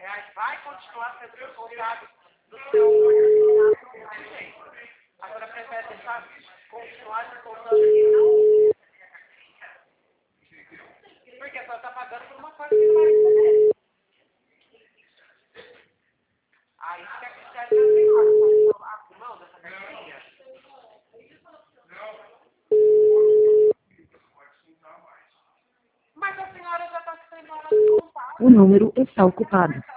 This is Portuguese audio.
reais vai continuar sendo descontado do seu jeito. A senhora prefere deixar continuar descontando e não... Porque a senhora está pagando por uma coisa que não vai receber. Aí você quer que o chefe abra mão dessa carteirinha? Mas a senhora já está sendo hora de contar. O número está ocupado.